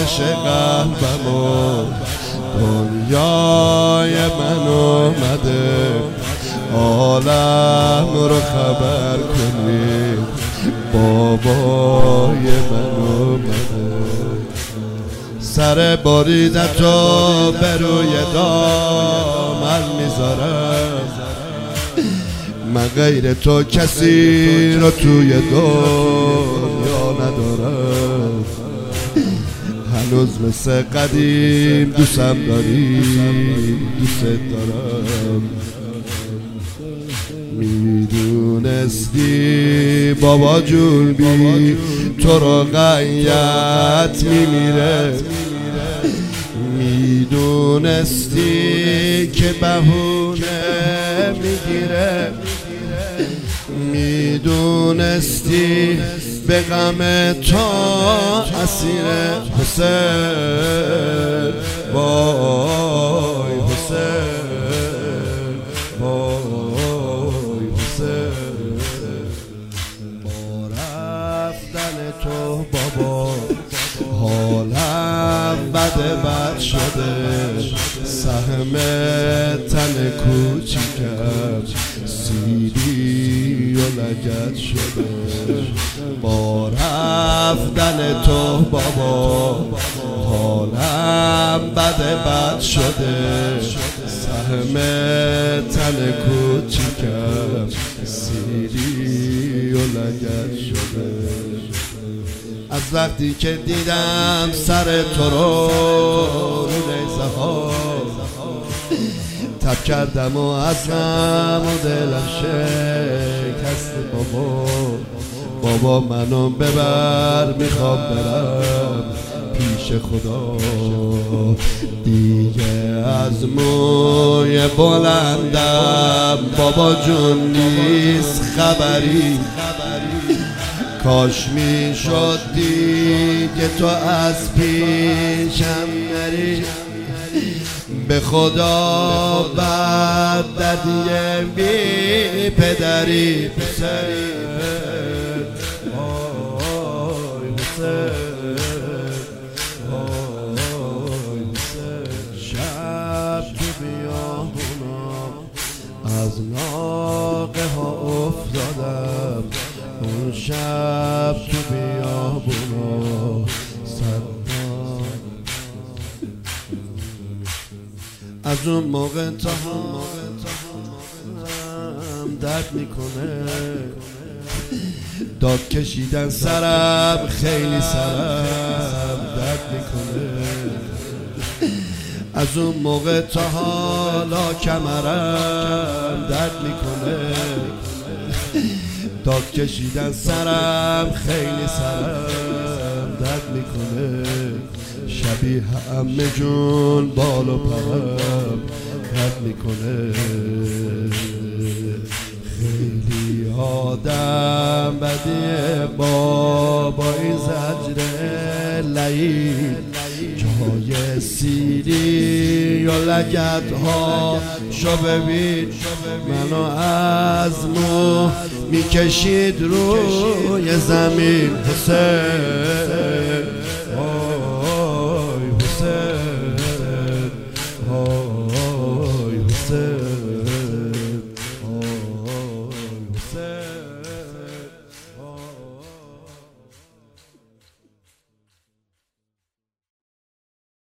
آتش قلبمو دنیای من اومده، عالم رو خبر کنید بابای من اومده. سر بریدتو به روی دامن میذارم، من غیر تو کسی رو توی دنیا ندارم. هنوز مثل قدیم دوستم داری، دوست دارم. میدونستی بابا جون بی تو رو غیت میمیره، میدونستی که بهونه میگیره، میدونستی به غم تو اسیر حسین، وای حسین، وای حسین. با رفتن تو بابا حالم بد شده، سهم تن کوچیکم سیری و لگد شده. با رفتن تو بابا حالم بد شده، سهم تن کوچیکم سیری و لگد شده. از وقتی که دیدم سر تو رو نیزه ها تب کردم و عزم و دلم شکست. بابا منو ببر، میخوام برم پیش خدا. دیگه از موی بلندم بابا جون نیست خبری، کاش میشد دیگه تو از پیشم نری. به خدا بعد دردیه بی پدری حسین، وای حسین، وای حسین. شب تو بیابونم از ناقه ها افتادم، اون شب تو بیابونا صدام. از اون موقع تا هم درد میکنه، داد کشیدن سرم خیلی سرم درد میکنه. از اون موقع تا حالا کمرم درد میکنه، داد کشیدن سرم خیلی سرم درد میکنه. شبیه عمه جون بال و پرم درد میکنه. خیلی آدم بدیه بابا این زجر لعین، جای سیری و لگدها شو ببین. منو از مو میکشید روی زمین حسین،